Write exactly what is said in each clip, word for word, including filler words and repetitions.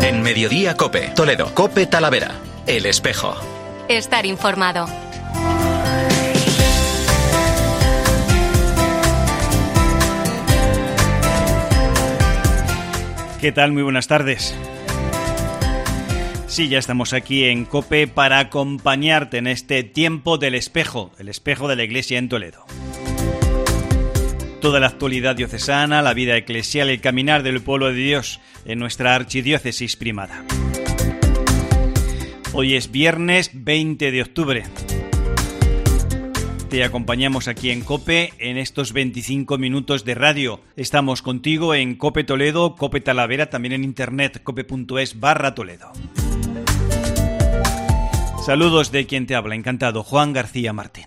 En Mediodía COPE, Toledo, COPE Talavera, El Espejo. Estar informado. ¿Qué tal? Muy buenas tardes. Sí, ya estamos aquí en COPE para acompañarte en este tiempo del espejo, el espejo de la Iglesia en Toledo. Toda la actualidad diocesana, la vida eclesial, el caminar del pueblo de Dios en nuestra archidiócesis primada. Hoy es viernes veinte de octubre. Te acompañamos aquí en COPE en estos veinticinco minutos de radio. Estamos contigo en COPE Toledo, COPE Talavera, también en internet, cope.es barra Toledo. Saludos de quien te habla, encantado, Juan García Martín.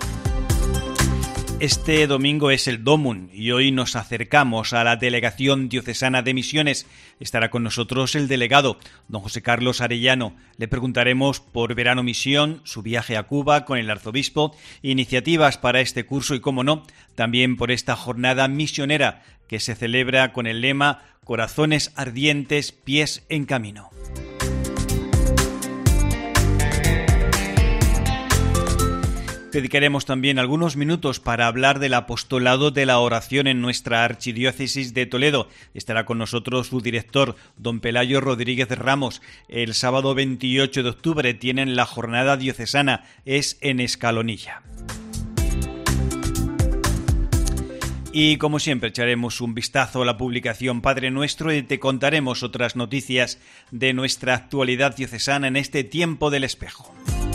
Este domingo es el Domum y hoy nos acercamos a la Delegación Diocesana de Misiones. Estará con nosotros el delegado, don José Carlos Arellano. Le preguntaremos por Verano Misión, su viaje a Cuba con el arzobispo, iniciativas para este curso y, cómo no, también por esta jornada misionera que se celebra con el lema Corazones ardientes, pies en camino. Dedicaremos también algunos minutos para hablar del apostolado de la oración en nuestra archidiócesis de Toledo. Estará con nosotros su director, don Pelayo Rodríguez Ramos. El sábado veintiocho de octubre tienen la jornada diocesana, es en Escalonilla. Y como siempre echaremos un vistazo a la publicación Padre Nuestro y te contaremos otras noticias de nuestra actualidad diocesana en este tiempo del espejo.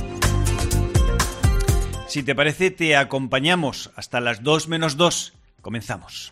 Si te parece, te acompañamos hasta las dos menos dos. Comenzamos.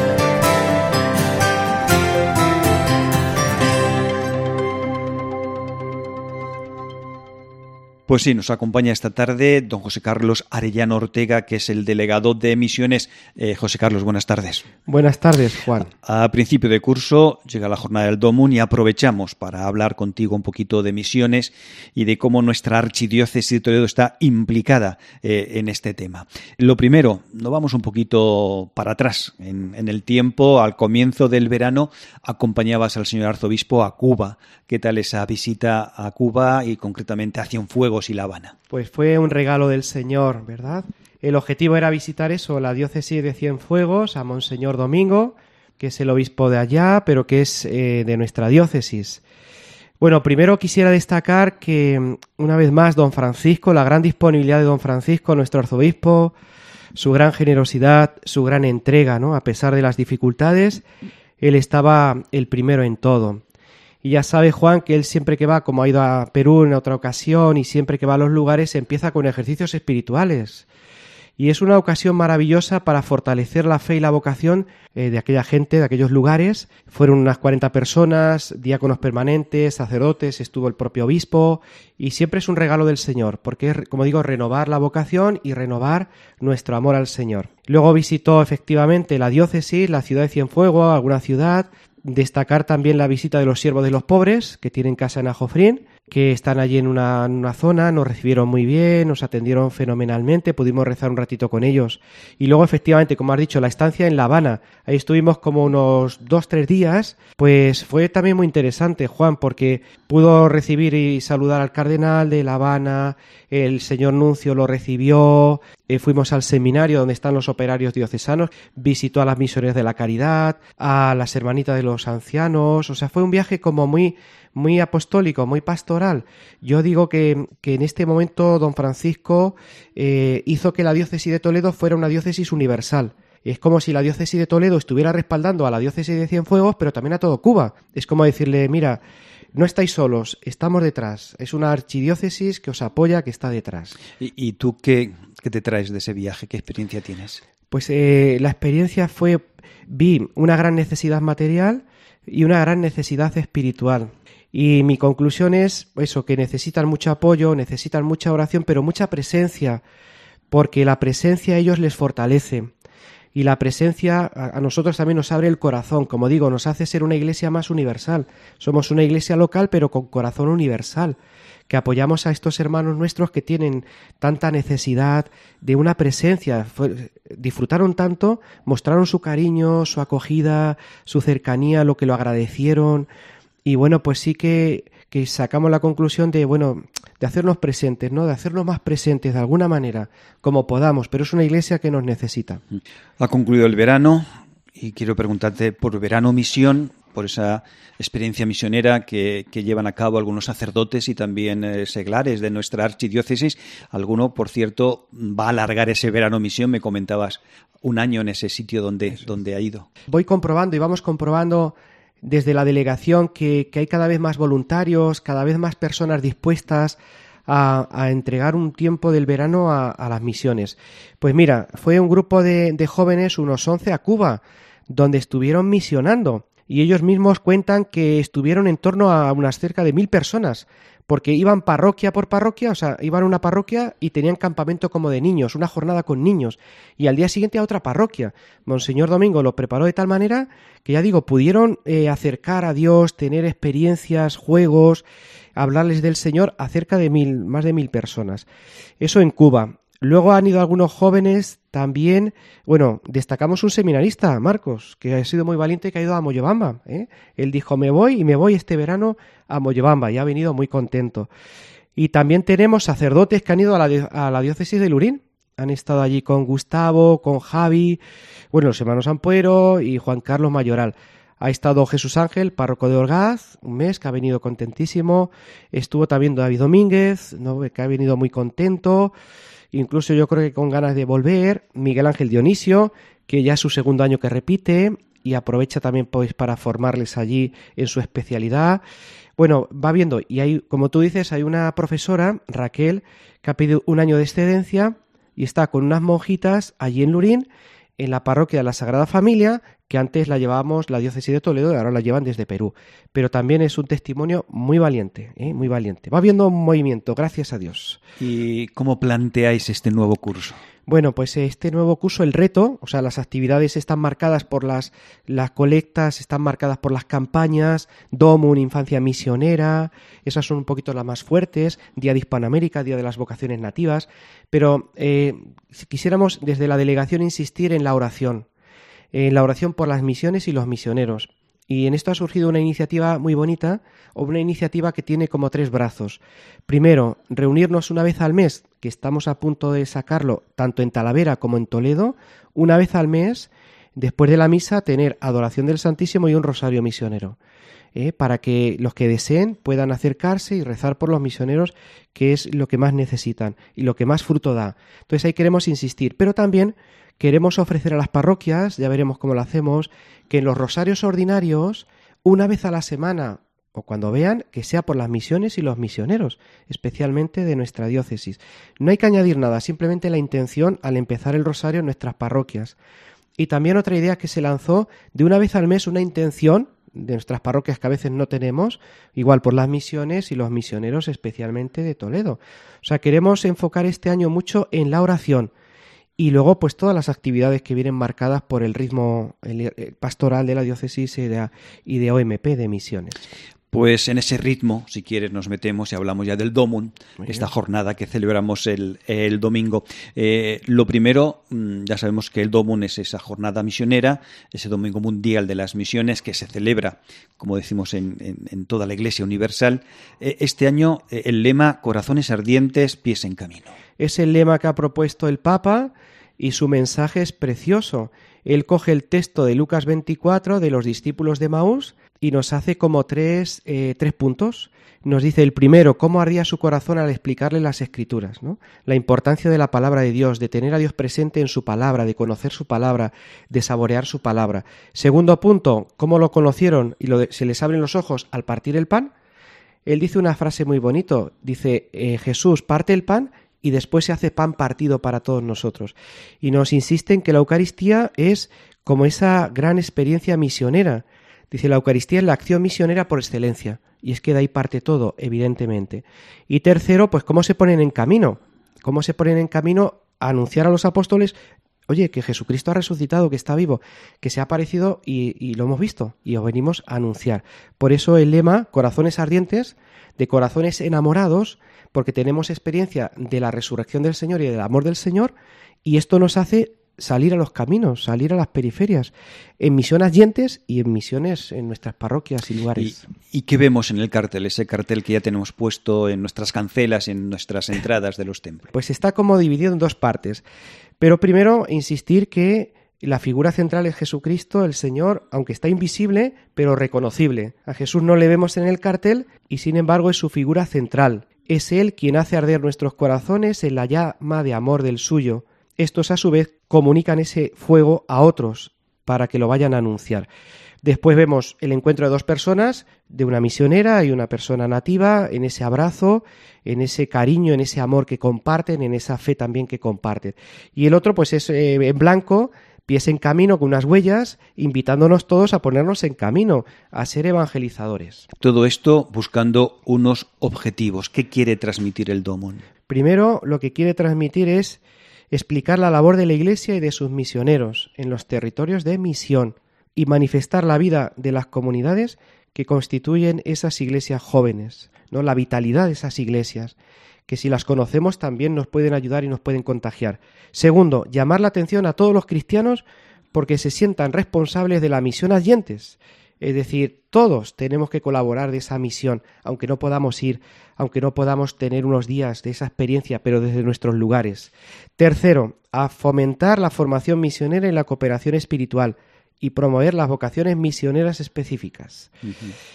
Pues sí, nos acompaña esta tarde don José Carlos Arellano Ortega, que es el delegado de Misiones. Eh, José Carlos, buenas tardes. Buenas tardes, Juan. A, a principio de curso llega la jornada del Domum y aprovechamos para hablar contigo un poquito de misiones y de cómo nuestra archidiócesis de Toledo está implicada eh, en este tema. Lo primero, nos vamos un poquito para atrás. En, en el tiempo, al comienzo del verano, acompañabas al señor arzobispo a Cuba. ¿Qué tal esa visita a Cuba y concretamente a Cienfuegos y La Habana? Pues fue un regalo del Señor, ¿verdad? El objetivo era visitar eso, la diócesis de Cienfuegos, a Monseñor Domingo, que es el obispo de allá, pero que es eh, de nuestra diócesis. Bueno, primero quisiera destacar que, una vez más, don Francisco, la gran disponibilidad de don Francisco, nuestro arzobispo, su gran generosidad, su gran entrega, ¿no? A pesar de las dificultades, él estaba el primero en todo. Y ya sabe, Juan, que él siempre que va, como ha ido a Perú en otra ocasión, y siempre que va a los lugares, empieza con ejercicios espirituales. Y es una ocasión maravillosa para fortalecer la fe y la vocación eh, de aquella gente, de aquellos lugares. Fueron unas cuarenta personas, diáconos permanentes, sacerdotes, estuvo el propio obispo, y siempre es un regalo del Señor, porque es, como digo, renovar la vocación y renovar nuestro amor al Señor. Luego visitó efectivamente la diócesis, la ciudad de Cienfuegos, alguna ciudad. Destacar también la visita de los siervos de los pobres, que tienen casa en Ajofrín, que están allí en una, en una zona, nos recibieron muy bien, nos atendieron fenomenalmente, pudimos rezar un ratito con ellos. Y luego, efectivamente, como has dicho, la estancia en La Habana, ahí estuvimos como unos dos, tres días, pues fue también muy interesante, Juan, porque pudo recibir y saludar al cardenal de La Habana, el señor nuncio lo recibió, eh, fuimos al seminario donde están los operarios diocesanos, visitó a las misioneras de la caridad, a las hermanitas de los ancianos, o sea, fue un viaje como muy... muy apostólico, muy pastoral. Yo digo que, que en este momento don Francisco eh, hizo que la diócesis de Toledo fuera una diócesis universal. Es como si la diócesis de Toledo estuviera respaldando a la diócesis de Cienfuegos, pero también a todo Cuba. Es como decirle, mira, no estáis solos, estamos detrás. Es una archidiócesis que os apoya, que está detrás. ¿Y, y tú qué, qué te traes de ese viaje? ¿Qué experiencia tienes? Pues eh, la experiencia fue, vi una gran necesidad material y una gran necesidad espiritual. Y mi conclusión es eso, que necesitan mucho apoyo, necesitan mucha oración, pero mucha presencia, porque la presencia a ellos les fortalece. Y la presencia a nosotros también nos abre el corazón, como digo, nos hace ser una iglesia más universal. Somos una iglesia local, pero con corazón universal, que apoyamos a estos hermanos nuestros que tienen tanta necesidad de una presencia. Fue, disfrutaron tanto, mostraron su cariño, su acogida, su cercanía, lo que lo agradecieron. Y bueno, pues sí que, que sacamos la conclusión de, bueno, de hacernos presentes, ¿no? De hacernos más presentes de alguna manera, como podamos, pero es una iglesia que nos necesita. Ha concluido el verano y quiero preguntarte por Verano Misión, por esa experiencia misionera que, que llevan a cabo algunos sacerdotes y también eh, seglares de nuestra archidiócesis. Alguno, por cierto, va a alargar ese Verano Misión, me comentabas, un año en ese sitio donde, donde ha ido. Voy comprobando y vamos comprobando desde la delegación que, que hay cada vez más voluntarios, cada vez más personas dispuestas a, a entregar un tiempo del verano a, a las misiones. Pues mira, fue un grupo de, de jóvenes, unos once, a Cuba, donde estuvieron misionando. Y ellos mismos cuentan que estuvieron en torno a unas cerca de mil personas, porque iban parroquia por parroquia, o sea, iban a una parroquia y tenían campamento como de niños, una jornada con niños, y al día siguiente a otra parroquia. Monseñor Domingo lo preparó de tal manera que, ya digo, pudieron eh, acercar a Dios, tener experiencias, juegos, hablarles del Señor a cerca de mil, más de mil personas. Eso en Cuba. Luego han ido algunos jóvenes también, bueno, destacamos un seminarista, Marcos, que ha sido muy valiente y que ha ido a Moyobamba, ¿eh? Él dijo, me voy y me voy este verano a Moyobamba y ha venido muy contento. Y también tenemos sacerdotes que han ido a la, a la diócesis de Lurín, han estado allí con Gustavo, con Javi, bueno, los hermanos Ampuero y Juan Carlos Mayoral. Ha estado Jesús Ángel, párroco de Orgaz, un mes, que ha venido contentísimo. Estuvo también David Domínguez, ¿no? Que ha venido muy contento. Incluso yo creo que con ganas de volver. Miguel Ángel Dionisio, que ya es su segundo año que repite y aprovecha también pues para formarles allí en su especialidad. Bueno, va viendo. Y hay, como tú dices, hay una profesora, Raquel, que ha pedido un año de excedencia y está con unas monjitas allí en Lurín, en la parroquia de la Sagrada Familia, que antes la llevábamos la diócesis de Toledo y ahora la llevan desde Perú. Pero también es un testimonio muy valiente, ¿eh? Muy valiente. Va habiendo un movimiento, gracias a Dios. ¿Y cómo planteáis este nuevo curso? Bueno, pues este nuevo curso, el reto, o sea, las actividades están marcadas por las, las colectas, están marcadas por las campañas, Domum, Infancia Misionera, esas son un poquito las más fuertes, Día de Hispanoamérica, Día de las Vocaciones Nativas, pero eh, si quisiéramos desde la delegación insistir en la oración, en la oración por las misiones y los misioneros. Y en esto ha surgido una iniciativa muy bonita, o una iniciativa que tiene como tres brazos. Primero, reunirnos una vez al mes, que estamos a punto de sacarlo tanto en Talavera como en Toledo, una vez al mes, después de la misa, tener adoración del Santísimo y un rosario misionero, ¿eh? Para que los que deseen puedan acercarse y rezar por los misioneros, que es lo que más necesitan y lo que más fruto da. Entonces ahí queremos insistir, pero también queremos ofrecer a las parroquias, ya veremos cómo lo hacemos, que en los rosarios ordinarios, una vez a la semana, o cuando vean, que sea por las misiones y los misioneros, especialmente de nuestra diócesis. No hay que añadir nada, simplemente la intención al empezar el rosario en nuestras parroquias. Y también otra idea que se lanzó, de una vez al mes una intención de nuestras parroquias que a veces no tenemos, igual por las misiones y los misioneros especialmente de Toledo. O sea, queremos enfocar este año mucho en la oración. Y luego, pues todas las actividades que vienen marcadas por el ritmo pastoral de la diócesis y de, y de O M P, de misiones. Pues en ese ritmo, si quieres, nos metemos y hablamos ya del Domum, esta jornada que celebramos el, el domingo. Eh, lo primero, ya sabemos que el Domum es esa jornada misionera, ese Domingo Mundial de las Misiones que se celebra, como decimos, en, en, en toda la Iglesia Universal. Eh, este año eh, el lema Corazones ardientes, pies en camino. Es el lema que ha propuesto el Papa y su mensaje es precioso. Él coge el texto de Lucas veinticuatro de los discípulos de Maús y nos hace como tres, eh, tres puntos. Nos dice el primero, cómo ardía su corazón al explicarle las Escrituras, ¿no? La importancia de la palabra de Dios, de tener a Dios presente en su palabra, de conocer su palabra, de saborear su palabra. Segundo punto, cómo lo conocieron y lo de, se les abren los ojos al partir el pan. Él dice una frase muy bonito, dice eh, Jesús parte el pan y después se hace pan partido para todos nosotros. Y nos insiste en que la Eucaristía es como esa gran experiencia misionera. Dice, la Eucaristía es la acción misionera por excelencia. Y es que de ahí parte todo, evidentemente. Y tercero, pues cómo se ponen en camino. Cómo se ponen en camino a anunciar a los apóstoles, oye, que Jesucristo ha resucitado, que está vivo, que se ha aparecido y, y lo hemos visto. Y os venimos a anunciar. Por eso el lema, corazones ardientes, de corazones enamorados, porque tenemos experiencia de la resurrección del Señor y del amor del Señor, y esto nos hace salir a los caminos, salir a las periferias, en misiones yentes y en misiones en nuestras parroquias y lugares. ¿Y qué vemos en el cartel, ese cartel que ya tenemos puesto en nuestras cancelas, en nuestras entradas de los templos? Pues está como dividido en dos partes. Pero primero, insistir que la figura central es Jesucristo, el Señor, aunque está invisible, pero reconocible. A Jesús no le vemos en el cartel y, sin embargo, es su figura central. Es Él quien hace arder nuestros corazones en la llama de amor del suyo. Estos, a su vez, comunican ese fuego a otros para que lo vayan a anunciar. Después vemos el encuentro de dos personas, de una misionera y una persona nativa, en ese abrazo, en ese cariño, en ese amor que comparten, en esa fe también que comparten. Y el otro pues es eh, en blanco, pies en camino, con unas huellas, invitándonos todos a ponernos en camino, a ser evangelizadores. Todo esto buscando unos objetivos. ¿Qué quiere transmitir el Domum? Primero, lo que quiere transmitir es explicar la labor de la Iglesia y de sus misioneros en los territorios de misión, y manifestar la vida de las comunidades que constituyen esas iglesias jóvenes, ¿no? La vitalidad de esas iglesias, que si las conocemos también nos pueden ayudar y nos pueden contagiar. Segundo, llamar la atención a todos los cristianos porque se sientan responsables de la misión adyentes. Es decir, todos tenemos que colaborar de esa misión, aunque no podamos ir, aunque no podamos tener unos días de esa experiencia, pero desde nuestros lugares. Tercero, a fomentar la formación misionera y la cooperación espiritual, y promover las vocaciones misioneras específicas. Uh-huh.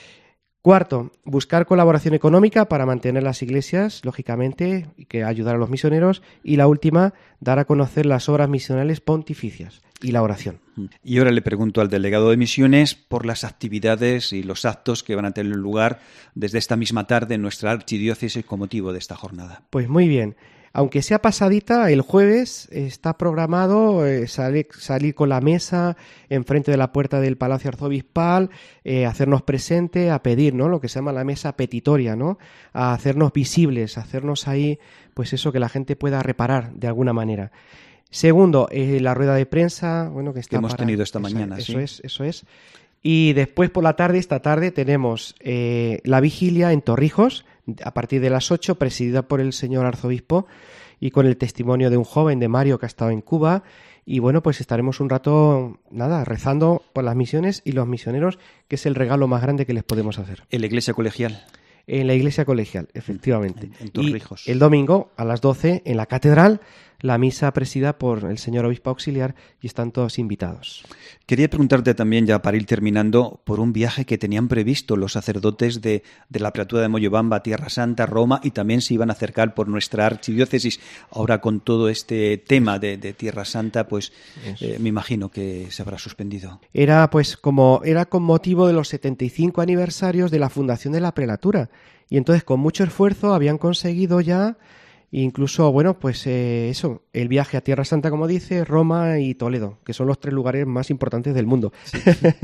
Cuarto, buscar colaboración económica para mantener las iglesias, lógicamente, y que ayudar a los misioneros. Y la última, dar a conocer las obras misionales pontificias y la oración. Y ahora le pregunto al delegado de misiones por las actividades y los actos que van a tener lugar desde esta misma tarde en nuestra archidiócesis con motivo de esta jornada. Pues muy bien. Aunque sea pasadita, el jueves está programado eh, salir, salir con la mesa enfrente de la puerta del Palacio Arzobispal, eh, hacernos presente, a pedir, ¿no? Lo que se llama la mesa petitoria, ¿no? A hacernos visibles, a hacernos ahí, pues eso, que la gente pueda reparar de alguna manera. Segundo, eh, la rueda de prensa, bueno, que está que hemos para... tenido esta eso, mañana, eso sí. es, eso es. Y después por la tarde, esta tarde, tenemos eh, la vigilia en Torrijos, a partir de las ocho, presidida por el señor arzobispo, y con el testimonio de un joven, de Mario, que ha estado en Cuba. Y bueno, pues estaremos un rato, nada, rezando por las misiones y los misioneros, que es el regalo más grande que les podemos hacer. ¿En la iglesia colegial? En la iglesia colegial, efectivamente. En, en Torrijos. Y el domingo, a las doce, en la catedral, la misa presidida por el señor obispo auxiliar, y están todos invitados. Quería preguntarte también, ya para ir terminando, por un viaje que tenían previsto los sacerdotes de, de la Preatura de Moyobamba, Tierra Santa, Roma, y también se iban a acercar por nuestra archidiócesis. Ahora, con todo este tema de, de Tierra Santa, pues eh, me imagino que se habrá suspendido. Era pues como era con motivo de los setenta y cinco aniversarios de la fundación de la prelatura, y entonces con mucho esfuerzo habían conseguido ya... Incluso, bueno, pues eh, eso, el viaje a Tierra Santa, como dice, Roma y Toledo, que son los tres lugares más importantes del mundo. Sí.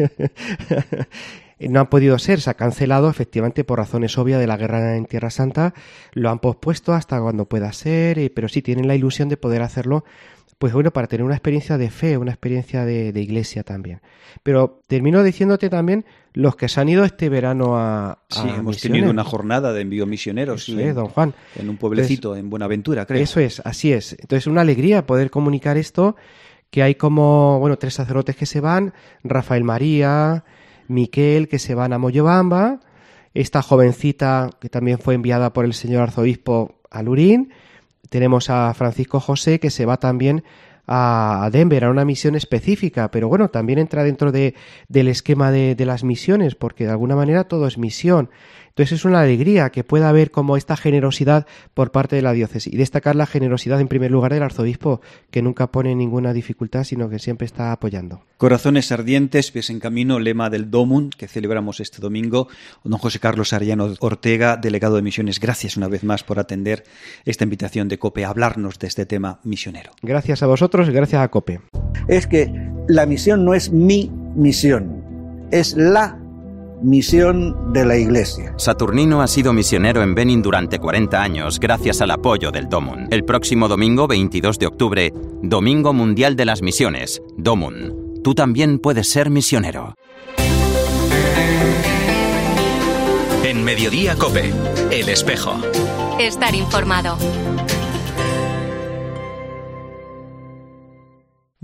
No han podido ser, se ha cancelado efectivamente por razones obvias de la guerra en Tierra Santa, lo han pospuesto hasta cuando pueda ser, eh, pero sí tienen la ilusión de poder hacerlo, pues bueno, para tener una experiencia de fe, una experiencia de, de iglesia también. Pero termino diciéndote también los que se han ido este verano a, a Sí, hemos misiones. tenido una jornada de envío misioneros. Eso sí, es, don Juan. En un pueblecito, Entonces, en Buenaventura, creo. Eso es, así es. Entonces, una alegría poder comunicar esto, que hay como, bueno, tres sacerdotes que se van, Rafael María, Miquel, que se van a Moyobamba, esta jovencita que también fue enviada por el señor arzobispo a Lurín, tenemos a Francisco José, que se va también a Denver, a una misión específica, pero bueno, también entra dentro de, del esquema de, de las misiones, porque de alguna manera todo es misión. Entonces es una alegría que pueda haber como esta generosidad por parte de la diócesis, y destacar la generosidad en primer lugar del arzobispo, que nunca pone ninguna dificultad, sino que siempre está apoyando. Corazones ardientes, pies en camino, lema del Domum, que celebramos este domingo. Don José Carlos Arellano Ortega, delegado de misiones, gracias una vez más por atender esta invitación de COPE a hablarnos de este tema misionero. Gracias a vosotros y gracias a COPE. Es que la misión no es mi misión, es la misión de la Iglesia. Saturnino ha sido misionero en Benín durante cuarenta años gracias al apoyo del Domum. El próximo domingo, veintidós de octubre, Domingo Mundial de las Misiones, Domum. Tú también puedes ser misionero. En Mediodía COPE, El Espejo. Estar informado.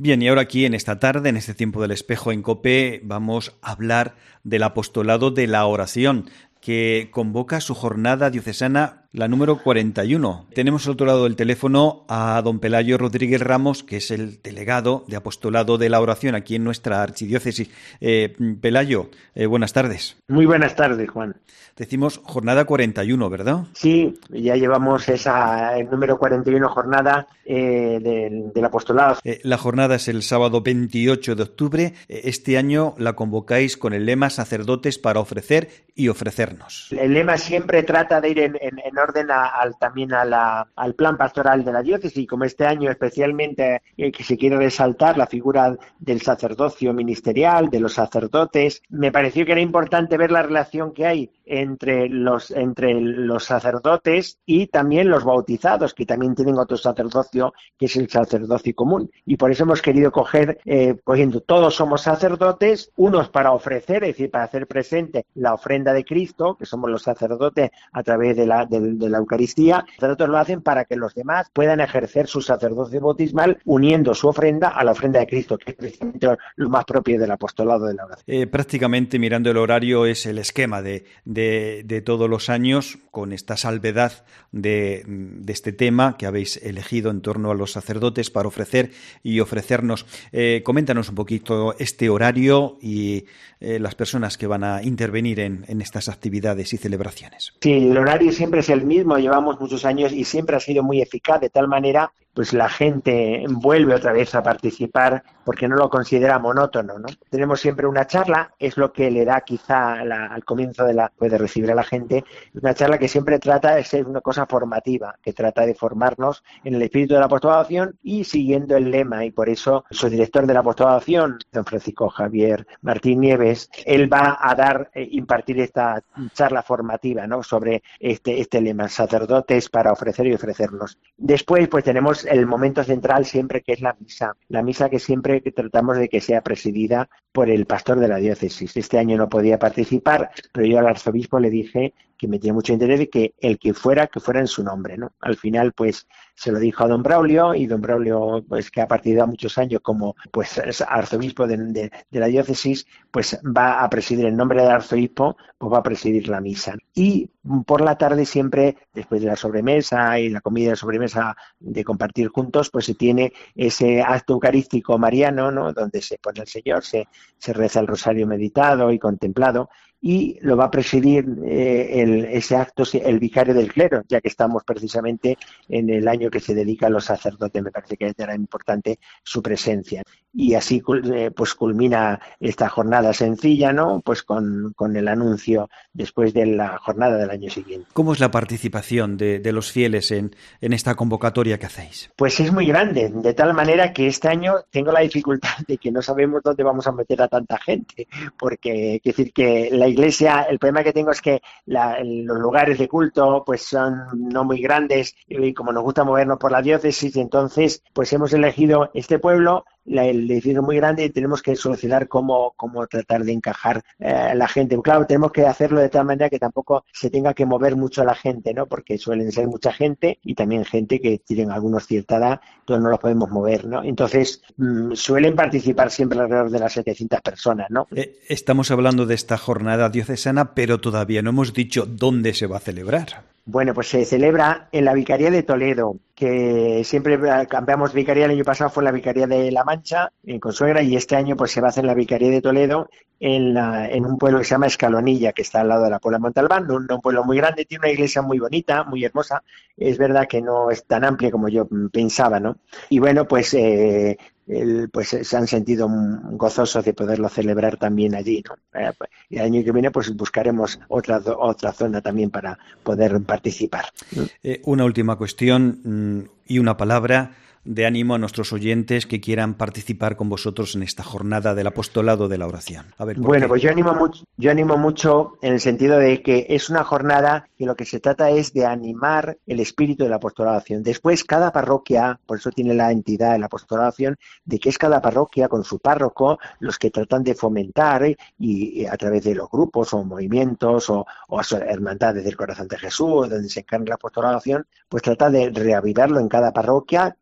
Bien, y ahora aquí en esta tarde, en este tiempo del espejo en COPE, vamos a hablar del apostolado de la oración, que convoca su jornada diocesana, la número cuarenta y uno. Tenemos al otro lado del teléfono a don Pelayo Rodríguez Ramos, que es el delegado de apostolado de la oración aquí en nuestra archidiócesis. Eh, Pelayo, eh, buenas tardes. Muy buenas tardes, Juan. Decimos jornada cuarenta y uno, ¿verdad? Sí, ya llevamos esa el número cuarenta y uno jornada eh, del, del apostolado. Eh, la jornada es el sábado veintiocho de octubre. Eh, este año la convocáis con el lema Sacerdotes para ofrecer y ofrecernos. El lema siempre trata de ir en, en, en orden a, al, también a la, al plan pastoral de la diócesis, y como este año especialmente eh, que se quiere resaltar la figura del sacerdocio ministerial, de los sacerdotes, me pareció que era importante ver la relación que hay entre los, entre los sacerdotes y también los bautizados, que también tienen otro sacerdocio, que es el sacerdocio común. Y por eso hemos querido coger, eh, cogiendo, todos somos sacerdotes, unos para ofrecer, es decir, para hacer presente la ofrenda de Cristo, que somos los sacerdotes a través de la, de, de la Eucaristía. Los sacerdotes lo hacen para que los demás puedan ejercer su sacerdocio bautismal uniendo su ofrenda a la ofrenda de Cristo, que es precisamente lo más propio del apostolado de la oración. Eh, prácticamente, mirando el horario, es el esquema de, de, de todos los años, con esta salvedad de, de este tema que habéis elegido en torno a los sacerdotes para ofrecer y ofrecernos. Eh, coméntanos un poquito este horario y eh, las personas que van a intervenir en, en estas actividades y celebraciones. Sí, el horario siempre es el mismo, llevamos muchos años y siempre ha sido muy eficaz, de tal manera pues la gente vuelve otra vez a participar porque no lo considera monótono, ¿no? Tenemos siempre una charla, es lo que le da quizá la, al comienzo de la puede recibir a la gente, una charla que siempre trata de ser una cosa formativa, que trata de formarnos en el espíritu de la apostolación y siguiendo el lema, y por eso su director de la apostolación, don Francisco Javier Martín Nieves, él va a dar, eh, impartir esta charla formativa, ¿no?, sobre este, este lema, sacerdotes para ofrecer y ofrecernos. Después, pues tenemos el momento central siempre, que es la misa. La misa que siempre que tratamos de que sea presidida por el pastor de la diócesis. Este año no podía participar, pero yo al arzobispo le dije que me tiene mucho interés de que el que fuera, que fuera en su nombre, ¿no? Al final, pues, se lo dijo a don Braulio, y don Braulio, pues, que ha partido muchos años como, pues, arzobispo de, de, de la diócesis, pues, va a presidir en nombre del arzobispo, pues va a presidir la misa. Y por la tarde siempre, después de la sobremesa y la comida de sobremesa de compartir juntos, pues se tiene ese acto eucarístico mariano, ¿no?, donde se pone el Señor, se, se reza el rosario meditado y contemplado, y lo va a presidir eh, el, ese acto el vicario del clero, ya que estamos precisamente en el año que se dedica a los sacerdotes. Me parece que era importante su presencia. Y así eh, pues culmina esta jornada sencilla, ¿no?, pues con, con el anuncio después de la jornada del año siguiente. ¿Cómo es la participación de, de los fieles en, en esta convocatoria que hacéis? Pues es muy grande, de tal manera que este año tengo la dificultad de que no sabemos dónde vamos a meter a tanta gente, porque quiero decir que la iglesia, el problema que tengo es que la, los lugares de culto pues son no muy grandes, y como nos gusta movernos por la diócesis, entonces pues hemos elegido este pueblo, la, el edificio es muy grande, y tenemos que solucionar cómo, cómo tratar de encajar eh, la gente. Claro, tenemos que hacerlo de tal manera que tampoco se tenga que mover mucho la gente, ¿no?, porque suelen ser mucha gente y también gente que tienen algunos cierta edad, entonces no los podemos mover, ¿no? Entonces mmm, suelen participar siempre alrededor de las setecientas personas, ¿no? Eh, estamos hablando de esta jornada diocesana, pero todavía no hemos dicho dónde se va a celebrar. Bueno, pues se celebra en la Vicaría de Toledo, que siempre cambiamos vicaría. El año pasado fue la Vicaría de La Mancha, en Consuegra, y este año pues se va a hacer en la Vicaría de Toledo, en, la, en un pueblo que se llama Escalonilla, que está al lado de la Puebla de Montalbán, un, un pueblo muy grande, tiene una iglesia muy bonita, muy hermosa. Es verdad que no es tan amplia como yo pensaba, ¿no? Y bueno, pues... Eh, El, pues se han sentido gozosos de poderlo celebrar también allí, ¿no? Eh, y el año que viene pues buscaremos otra otra zona también para poder participar. Eh, una última cuestión mmm, y una palabra de ánimo a nuestros oyentes que quieran participar con vosotros en esta jornada del apostolado de la oración. A ver, bueno, qué? pues yo animo mucho, yo animo mucho en el sentido de que es una jornada que lo que se trata es de animar el espíritu de la apostolación. Después, cada parroquia, por eso tiene la entidad de la apostolación, de que es cada parroquia con su párroco los que tratan de fomentar ¿eh? y, y a través de los grupos o movimientos o, o hermandades del Corazón de Jesús, donde se encarna la apostolación, pues trata de reavivarlo en cada parroquia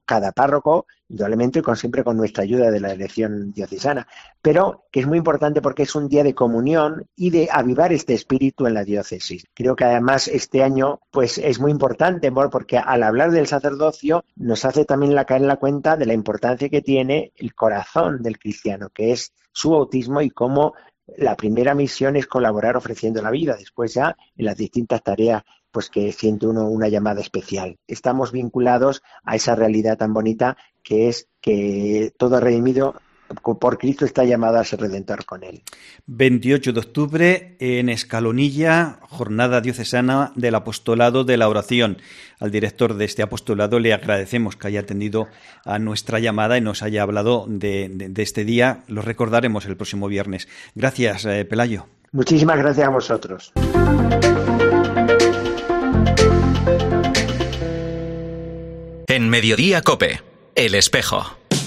cada párroco, indudablemente, con, siempre con nuestra ayuda de la elección diocesana, pero que es muy importante porque es un día de comunión y de avivar este espíritu en la diócesis. Creo que además este año pues es muy importante porque al hablar del sacerdocio nos hace también la caer en la cuenta de la importancia que tiene el corazón del cristiano, que es su bautismo y cómo la primera misión es colaborar ofreciendo la vida, después ya en las distintas tareas pues que siente uno una llamada especial. Estamos vinculados a esa realidad tan bonita que es que todo redimido por Cristo está llamado a ser redentor con él. veintiocho de octubre en Escalonilla, jornada diocesana del apostolado de la oración. Al director de este apostolado le agradecemos que haya atendido a nuestra llamada y nos haya hablado de, de, de este día. Lo recordaremos el próximo viernes. Gracias, eh, Pelayo. Muchísimas gracias a vosotros. En Mediodía COPE, El Espejo.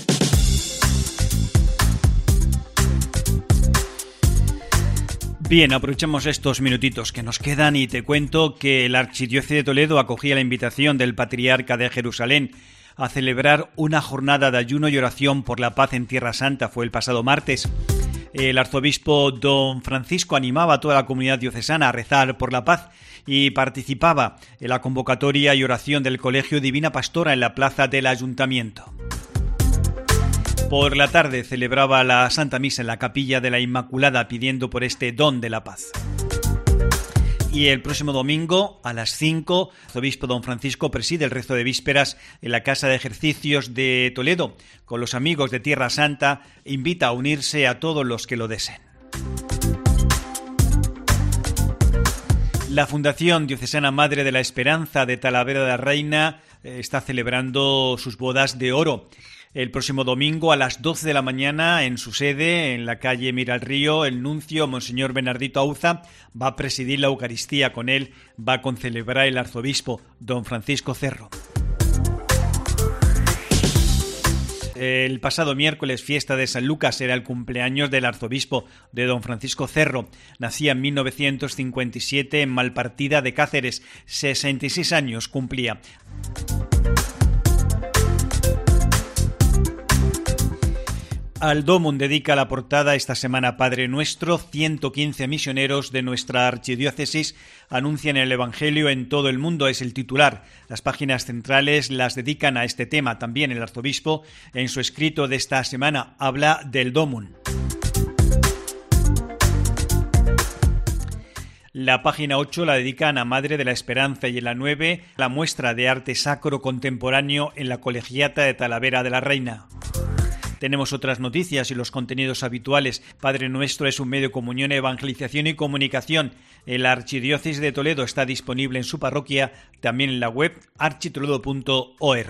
Bien, aprovechamos estos minutitos que nos quedan y te cuento que la Archidiócesis de Toledo acogía la invitación del Patriarca de Jerusalén a celebrar una jornada de ayuno y oración por la paz en Tierra Santa. Fue el pasado martes. El arzobispo don Francisco animaba a toda la comunidad diocesana a rezar por la paz y participaba en la convocatoria y oración del Colegio Divina Pastora en la plaza del Ayuntamiento. Por la tarde celebraba la Santa Misa en la Capilla de la Inmaculada pidiendo por este don de la paz. Y el próximo domingo a las cinco, el arzobispo don Francisco preside el rezo de vísperas en la Casa de Ejercicios de Toledo. Con los amigos de Tierra Santa invita a unirse a todos los que lo deseen. La Fundación Diocesana Madre de la Esperanza de Talavera de la Reina está celebrando sus bodas de oro. El próximo domingo a las doce de la mañana en su sede, en la calle Mira al Río, el nuncio Monseñor Bernardito Auza va a presidir la Eucaristía. Con él va a concelebrar el arzobispo don Francisco Cerro. El pasado miércoles, fiesta de San Lucas, era el cumpleaños del arzobispo de don Francisco Cerro. Nacía en mil novecientos cincuenta y siete en Malpartida de Cáceres. sesenta y seis años cumplía. Al Domum dedica la portada esta semana Padre Nuestro. ciento quince misioneros de nuestra archidiócesis anuncian el Evangelio en todo el mundo, es el titular. Las páginas centrales las dedican a este tema. También el arzobispo, en su escrito de esta semana, habla del Domum. La página ocho la dedican a Madre de la Esperanza y en la nueve la muestra de arte sacro contemporáneo en la Colegiata de Talavera de la Reina. Tenemos otras noticias y los contenidos habituales. Padre Nuestro es un medio de comunión, evangelización y comunicación. La Archidiócesis de Toledo está disponible en su parroquia, también en la web architoledo punto org.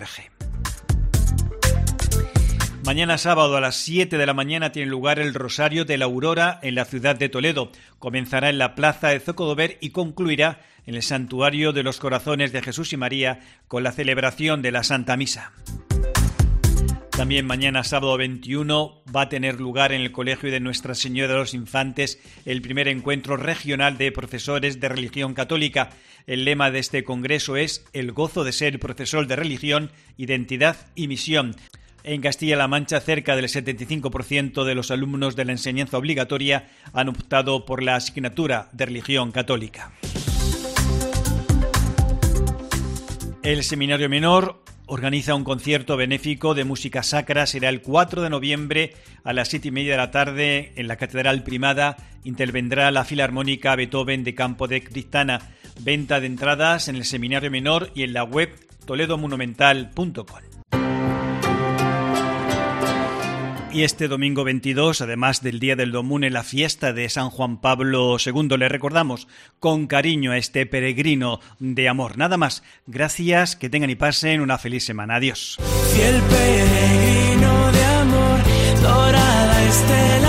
Mañana sábado a las siete de la mañana tiene lugar el Rosario de la Aurora en la ciudad de Toledo. Comenzará en la plaza de Zocodover y concluirá en el Santuario de los Corazones de Jesús y María con la celebración de la Santa Misa. También mañana, sábado veintiuno, va a tener lugar en el Colegio de Nuestra Señora de los Infantes el primer encuentro regional de profesores de religión católica. El lema de este congreso es el gozo de ser profesor de religión, identidad y misión. En Castilla-La Mancha, cerca del setenta y cinco por ciento de los alumnos de la enseñanza obligatoria han optado por la asignatura de religión católica. El Seminario Menor organiza un concierto benéfico de música sacra. Será el cuatro de noviembre a las siete y media de la tarde en la Catedral Primada. Intervendrá la Filarmónica Beethoven de Campo de Cristana. Venta de entradas en el Seminario Menor y en la web toledo monumental punto com. Y este domingo veintidós, además del Día del Domún, en la fiesta de San Juan Pablo segundo, le recordamos con cariño a este peregrino de amor. Nada más. Gracias, que tengan y pasen una feliz semana. Adiós. Fiel peregrino de amor, dorada estela.